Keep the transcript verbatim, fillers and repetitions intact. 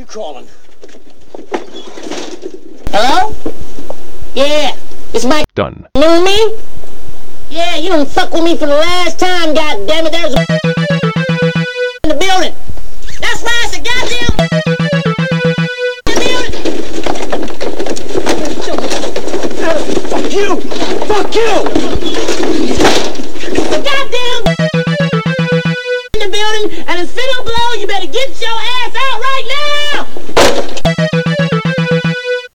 calling? Hello? Yeah, it's Mike. Done. Remember me? Yeah, you don't fuck with me for the last time, goddammit. There's a in the building. That's right, it's a goddamn in the building. Fuck you! Fuck you!